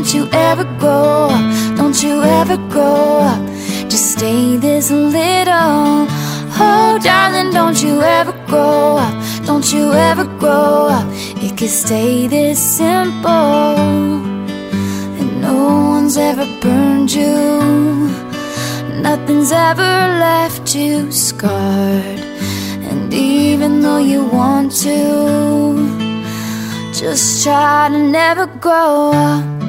don't you ever grow up, don't you ever grow up. Just stay this little. Oh darling, don't you ever grow up, don't you ever grow up. It could stay this simple, and no one's ever burned you, nothing's ever left you scarred. And even though you want to, just try to never grow up.